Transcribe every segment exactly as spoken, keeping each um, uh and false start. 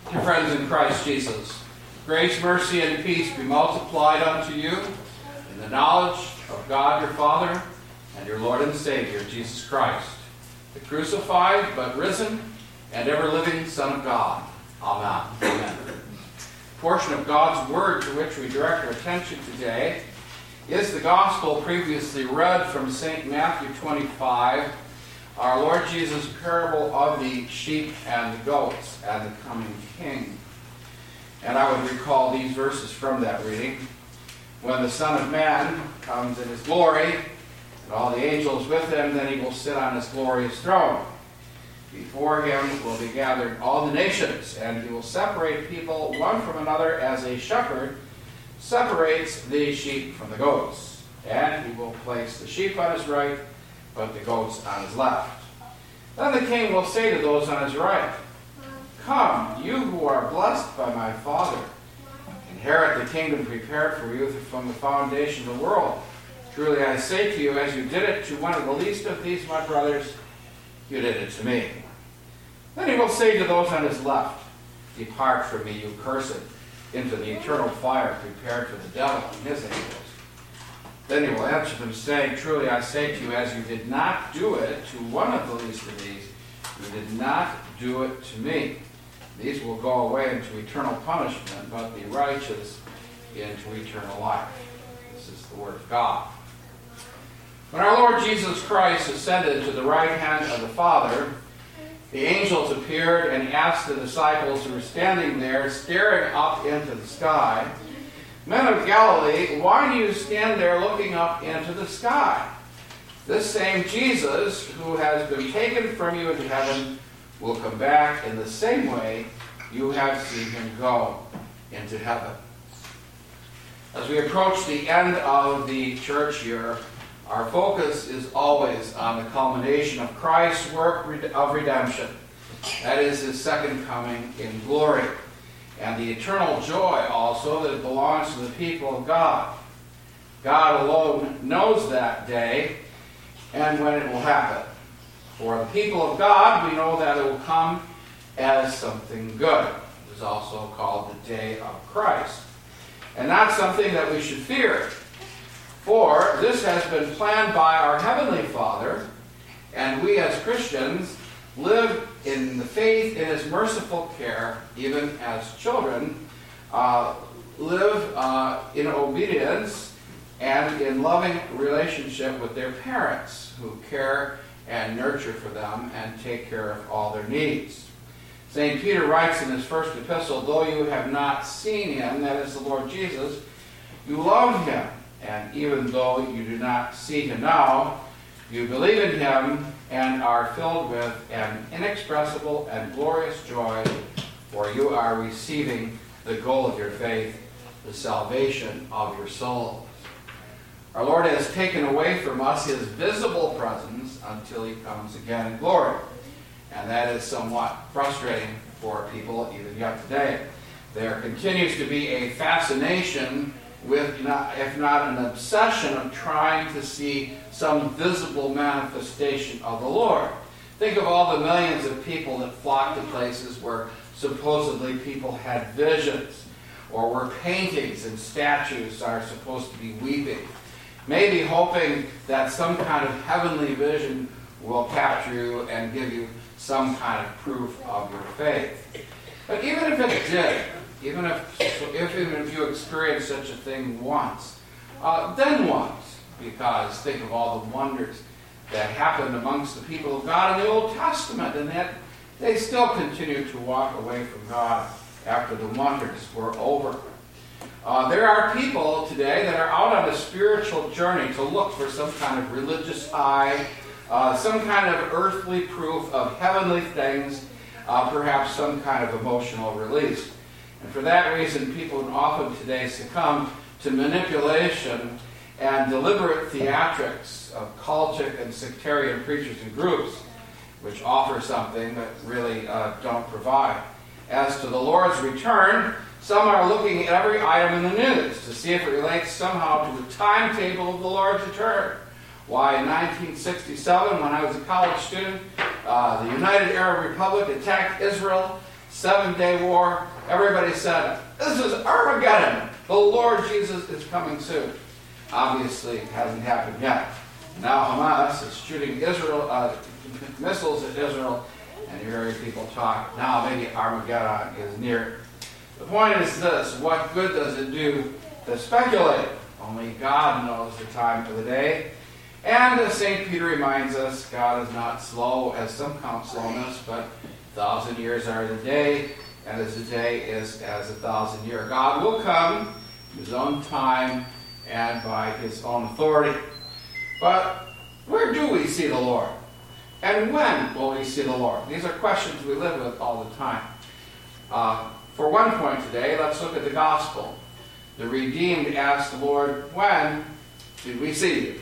Dear friends in Christ Jesus, grace, mercy, and peace be multiplied unto you in the knowledge of God your Father and your Lord and Savior, Jesus Christ, the crucified but risen and ever-living Son of God. Amen. Amen. The portion of God's Word to which we direct our attention today is the Gospel previously read from Saint Matthew twenty-five, our Lord Jesus' parable of the sheep and the goats and the coming King. And I would recall these verses from that reading. When the Son of Man comes in his glory, and all the angels with him, then he will sit on his glorious throne. Before him will be gathered all the nations, and he will separate people one from another as a shepherd separates the sheep from the goats. And he will place the sheep on his right, but the goats on his left. Then the King will say to those on his right, "Come, you who are blessed by my Father, inherit the kingdom prepared for you from the foundation of the world. Truly I say to you, as you did it to one of the least of these my brothers, you did it to me." Then he will say to those on his left, "Depart from me, you cursed, into the eternal fire prepared for the devil and his angels." Then he will answer them, saying, "Truly I say to you, as you did not do it to one of the least of these, you did not do it to me. These will go away into eternal punishment, but the righteous into eternal life." This is the word of God. When our Lord Jesus Christ ascended to the right hand of the Father, the angels appeared and asked the disciples who were standing there, staring up into the sky, "Men of Galilee, why do you stand there looking up into the sky? This same Jesus, who has been taken from you into heaven, will come back in the same way you have seen him go into heaven." As we approach the end of the church year, our focus is always on the culmination of Christ's work of redemption. That is his second coming in glory, and the eternal joy also that belongs to the people of God. God alone knows that day and when it will happen. For the people of God, we know that it will come as something good. It is also called the day of Christ, and not something that we should fear. For this has been planned by our Heavenly Father, and we as Christians live in the faith in his merciful care, even as children uh, live uh, in obedience and in loving relationship with their parents, who care and nurture for them and take care of all their needs. Saint Peter writes in his first epistle, "Though you have not seen him," that is the Lord Jesus, "you love him. And even though you do not see him now, you believe in him and are filled with an inexpressible and glorious joy, for you are receiving the goal of your faith, the salvation of your souls." Our Lord has taken away from us his visible presence until he comes again in glory. And that is somewhat frustrating for people even yet today. There continues to be a fascination with, not, if not an obsession, of trying to see some visible manifestation of the Lord. Think of all the millions of people that flock to places where supposedly people had visions, or where paintings and statues are supposed to be weeping, maybe hoping that some kind of heavenly vision will capture you and give you some kind of proof of your faith. But even if it did, Even if, if even if you experience such a thing once, uh, then once, because think of all the wonders that happened amongst the people of God in the Old Testament, and that they still continue to walk away from God after the wonders were over. Uh, there are people today that are out on a spiritual journey to look for some kind of religious high, uh, some kind of earthly proof of heavenly things, uh, perhaps some kind of emotional release. And for that reason, people often today succumb to manipulation and deliberate theatrics of cultic and sectarian preachers and groups, which offer something but really uh, don't provide. As to the Lord's return, some are looking at every item in the news to see if it relates somehow to the timetable of the Lord's return. Why, in nineteen sixty-seven, when I was a college student, uh, the United Arab Republic attacked Israel, Seven-Day War. Everybody said, this is Armageddon. The Lord Jesus is coming soon. Obviously, it hasn't happened yet. Now Hamas is shooting Israel uh, missiles at Israel, and you're hearing people talk. Now maybe Armageddon is near. The point is this: what good does it do to speculate? Only God knows the time of the day. And as Saint Peter reminds us, God is not slow, as some count slowness, but a thousand years are as a day, and as a day is as a thousand years. God will come in his own time and by his own authority. But where do we see the Lord? And when will we see the Lord? These are questions we live with all the time. Uh, for one point today, let's look at the gospel. The redeemed ask the Lord, when did we see you?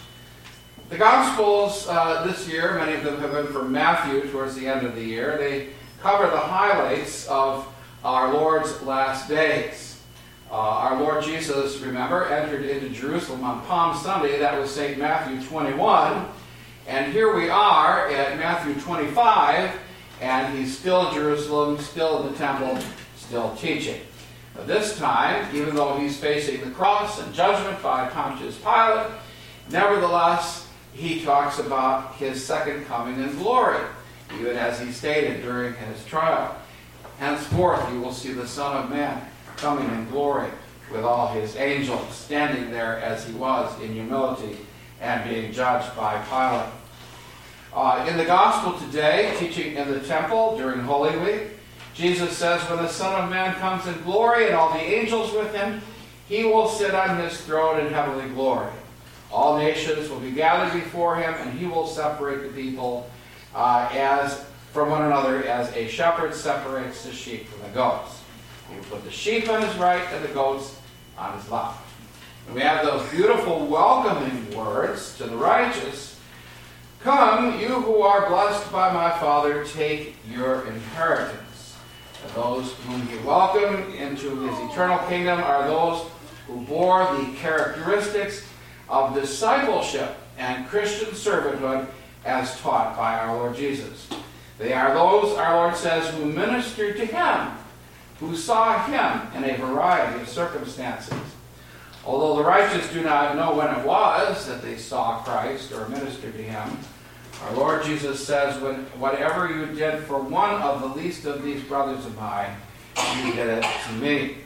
The Gospels uh, this year, many of them have been from Matthew towards the end of the year. They cover the highlights of our Lord's last days. Uh, our Lord Jesus, remember, entered into Jerusalem on Palm Sunday. That was Saint Matthew twenty-one. And here we are at Matthew twenty-five, and he's still in Jerusalem, still in the temple, still teaching. But this time, even though he's facing the cross and judgment by Pontius Pilate, nevertheless, he talks about his second coming in glory, even as he stated during his trial. Henceforth you will see the Son of Man coming in glory with all his angels, standing there as he was in humility and being judged by Pilate. Uh, in the Gospel today, teaching in the temple during Holy Week, Jesus says, when the Son of Man comes in glory and all the angels with him, he will sit on his throne in heavenly glory. All nations will be gathered before him, and he will separate the people uh, as from one another, as a shepherd separates the sheep from the goats. He will put the sheep on his right and the goats on his left. And we have those beautiful welcoming words to the righteous. Come, you who are blessed by my Father, take your inheritance. And those whom he welcomed into his eternal kingdom are those who bore the characteristics of discipleship and Christian servanthood as taught by our Lord Jesus. They are those, our Lord says, who ministered to him, who saw him in a variety of circumstances. Although the righteous do not know when it was that they saw Christ or ministered to him, our Lord Jesus says, when whatever you did for one of the least of these brothers of mine, you did it to me.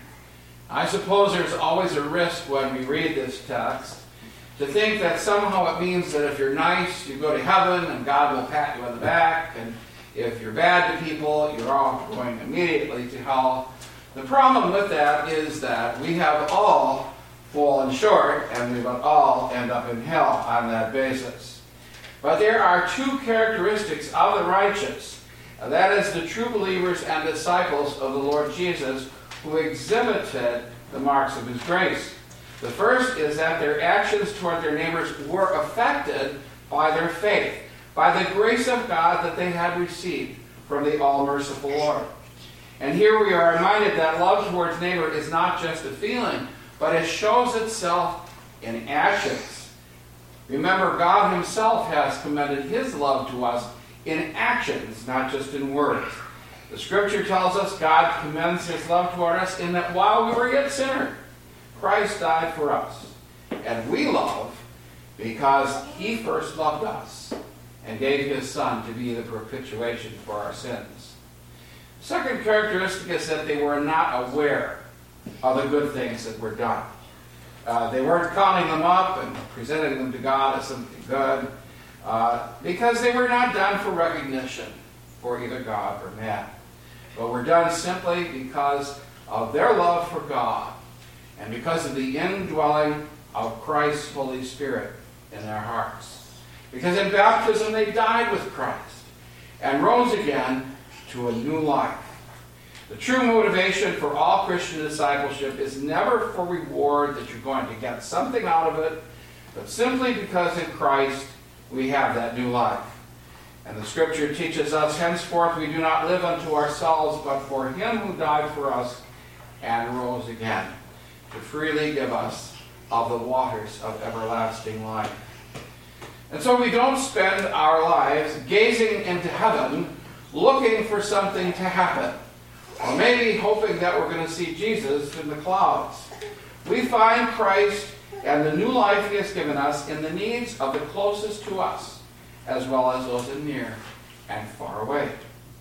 I suppose there's always a risk when we read this text to think that somehow it means that if you're nice, you go to heaven and God will pat you on the back, and if you're bad to people, you're all going immediately to hell. The problem with that is that we have all fallen short, and we will all end up in hell on that basis. But there are two characteristics of the righteous, and that is the true believers and disciples of the Lord Jesus who exhibited the marks of his grace. The first is that their actions toward their neighbors were affected by their faith, by the grace of God that they had received from the all-merciful Lord. And here we are reminded that love towards neighbor is not just a feeling, but it shows itself in actions. Remember, God himself has commended his love to us in actions, not just in words. The Scripture tells us God commends his love toward us in that while we were yet sinners, Christ died for us. And we love because he first loved us and gave his Son to be the propitiation for our sins. The second characteristic is that they were not aware of the good things that were done. Uh, they weren't counting them up and presenting them to God as something good uh, because they were not done for recognition for either God or man, but were done simply because of their love for God and because of the indwelling of Christ's Holy Spirit in their hearts. Because in baptism they died with Christ and rose again to a new life. The true motivation for all Christian discipleship is never for reward that you're going to get something out of it, but simply because in Christ we have that new life. And the Scripture teaches us, henceforth we do not live unto ourselves, but for him who died for us and rose again, to freely give us of the waters of everlasting life. And so we don't spend our lives gazing into heaven looking for something to happen. or maybe hoping that we're going to see Jesus in the clouds. We find Christ and the new life he has given us in the needs of the closest to us, as well as those in near and far away.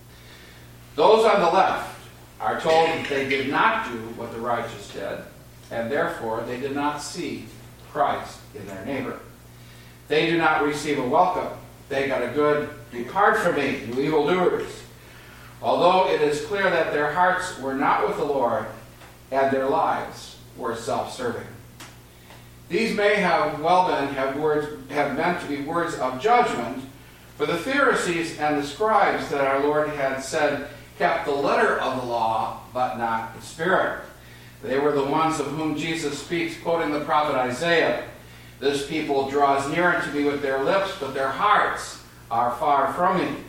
Those on the left are told that they did not do what the righteous did, and therefore they did not see Christ in their neighbor. They do not receive a welcome. They got a good, "Depart from me, you evildoers." Although it is clear that their hearts were not with the Lord and their lives were self-serving. These may have well been have words have meant to be words of judgment, for the Pharisees and the scribes that our Lord had said kept the letter of the law, but not the spirit. They were the ones of whom Jesus speaks, quoting the prophet Isaiah. "This people draws near unto me with their lips, but their hearts are far from me."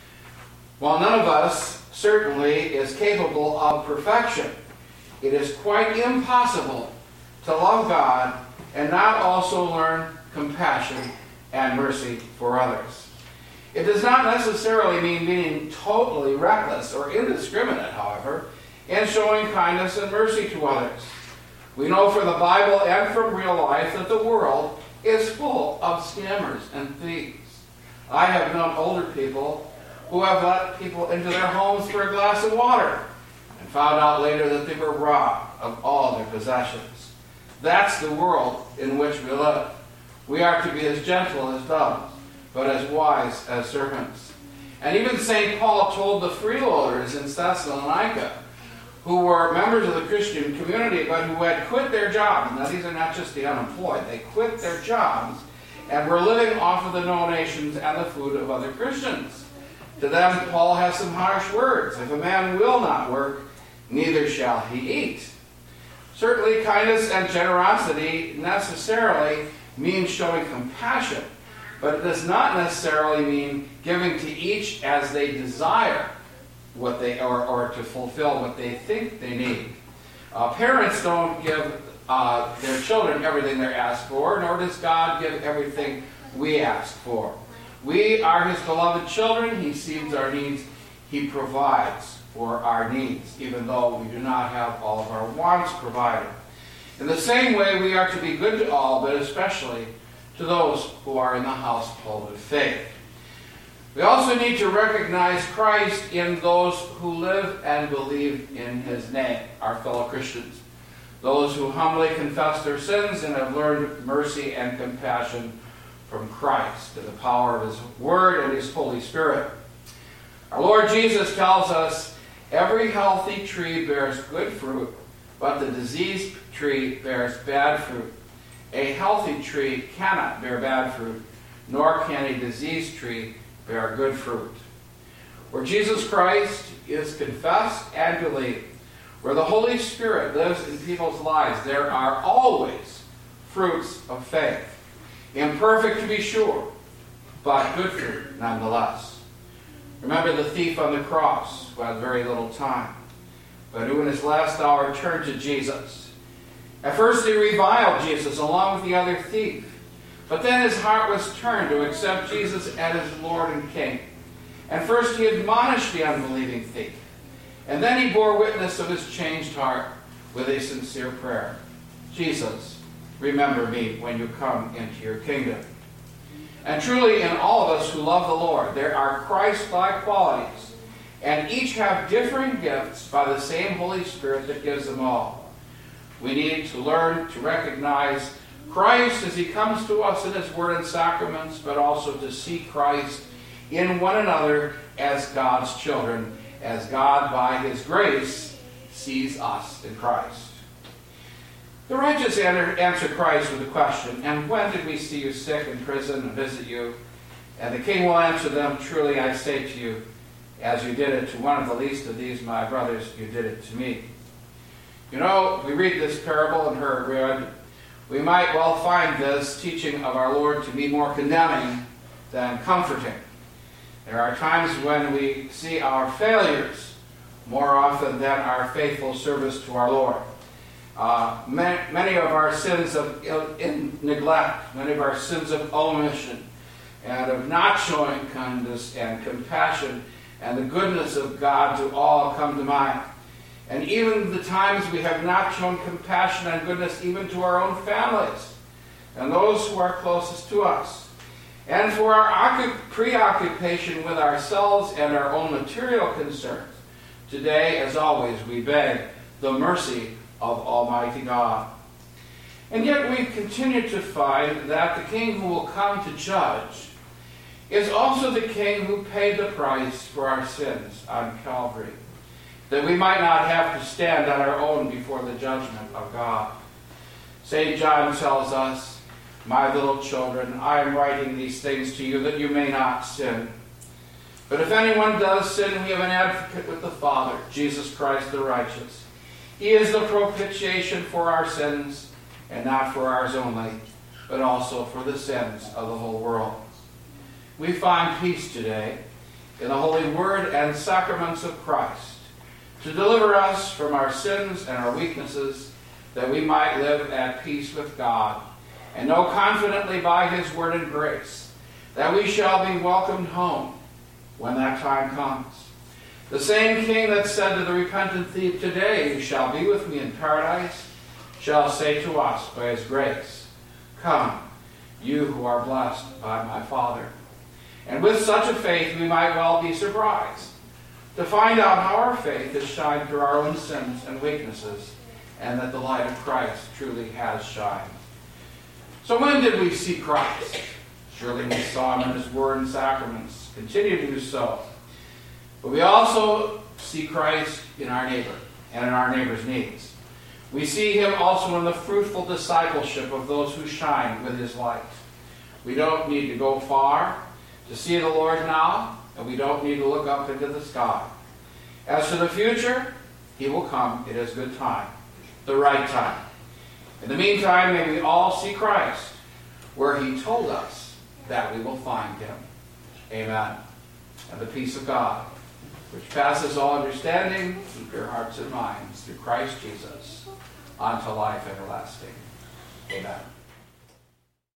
While none of us certainly is capable of perfection, it is quite impossible to love God and not also learn compassion and mercy for others. It does not necessarily mean being totally reckless or indiscriminate, however, in showing kindness and mercy to others. We know from the Bible and from real life that the world is full of scammers and thieves. I have known older people who have let people into their homes for a glass of water and found out later that they were robbed of all their possessions. That's the world in which we live. We are to be as gentle as doves, but as wise as serpents. And even Saint Paul told the freeloaders in Thessalonica, who were members of the Christian community, but who had quit their jobs. Now, these are not just the unemployed. They quit their jobs and were living off of the donations and the food of other Christians. To them, Paul has some harsh words. "If a man will not work, neither shall he eat." Certainly, kindness and generosity necessarily means showing compassion, but it does not necessarily mean giving to each as they desire what they or, or to fulfill what they think they need. Uh, parents don't give uh, their children everything they're asked for, nor does God give everything we ask for. We are his beloved children. He sees our needs. He provides for our needs, even though we do not have all of our wants provided. In the same way, we are to be good to all, but especially to those who are in the household of faith. We also need to recognize Christ in those who live and believe in his name, our fellow Christians. Those who humbly confess their sins and have learned mercy and compassion from Christ in the power of his word and his Holy Spirit. Our Lord Jesus tells us, "Every healthy tree bears good fruit, but the diseased tree bears bad fruit. A healthy tree cannot bear bad fruit, nor can a diseased tree bear good fruit." Where Jesus Christ is confessed and believed, where the Holy Spirit lives in people's lives, there are always fruits of faith. Imperfect to be sure, but good fruit nonetheless. Remember the thief on the cross who had very little time, but who in his last hour turned to Jesus. At first he reviled Jesus along with the other thief, but then his heart was turned to accept Jesus as his Lord and King. And first he admonished the unbelieving thief, and then he bore witness of his changed heart with a sincere prayer. "Jesus, remember me when you come into your kingdom." And truly, in all of us who love the Lord, there are Christ-like qualities, and each have differing gifts by the same Holy Spirit that gives them all. We need to learn to recognize Christ as he comes to us in his word and sacraments, but also to see Christ in one another as God's children, as God, by his grace, sees us in Christ. The righteous answer Christ with a question, "And when did we see you sick in prison and visit you?" And the king will answer them, "Truly I say to you, as you did it to one of the least of these my brothers, you did it to me." You know, we read this parable and heard read, we might well find this teaching of our Lord to be more condemning than comforting. There are times when we see our failures more often than our faithful service to our Lord. Uh, many, many of our sins of in neglect, many of our sins of omission, and of not showing kindness and compassion and the goodness of God to all come to mind. And even the times we have not shown compassion and goodness even to our own families and those who are closest to us. And for our preoccupation with ourselves and our own material concerns, today, as always, we beg the mercy of Almighty God. And yet we continue to find that the King who will come to judge is also the King who paid the price for our sins on Calvary, that we might not have to stand on our own before the judgment of God. Saint John tells us, "My little children, I am writing these things to you that you may not sin. But if anyone does sin, we have an advocate with the Father, Jesus Christ the righteous. He is the propitiation for our sins, and not for ours only, but also for the sins of the whole world." We find peace today in the holy word and sacraments of Christ to deliver us from our sins and our weaknesses, that we might live at peace with God and know confidently by his word and grace that we shall be welcomed home when that time comes. The same King that said to the repentant thief, "Today you shall be with me in paradise," shall say to us by his grace, "Come, you who are blessed by my Father." And with such a faith we might well be surprised to find out how our faith has shined through our own sins and weaknesses, and that the light of Christ truly has shined. So when did we see Christ? Surely we saw him in his word and sacraments, continue to do so. But we also see Christ in our neighbor and in our neighbor's needs. We see him also in the fruitful discipleship of those who shine with his light. We don't need to go far to see the Lord now, and we don't need to look up into the sky. As to the future, he will come at his good time, the right time. In the meantime, may we all see Christ where he told us that we will find him. Amen. And the peace of God, which passes all understanding, keep your hearts and minds through Christ Jesus unto life everlasting. Amen.